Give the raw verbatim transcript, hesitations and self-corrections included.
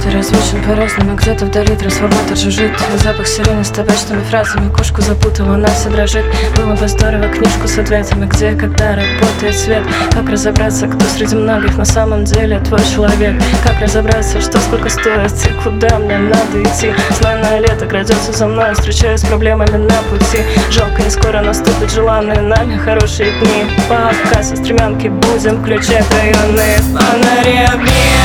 Каждый различен по-разному, где-то вдали трансформатор жужжит. Запах сирены с табачными фразами, кошку запутала, она вся дрожит. Было бы здорово книжку с ответами, где и когда работает свет. Как разобраться, кто среди многих на самом деле твой человек? Как разобраться, что сколько стоит и куда мне надо идти? Знойное лето крадется за мной, встречаюсь с проблемами на пути. Жалко, не скоро наступят желанные нами хорошие дни. Пока со стремянки будем включать районы фонари огни.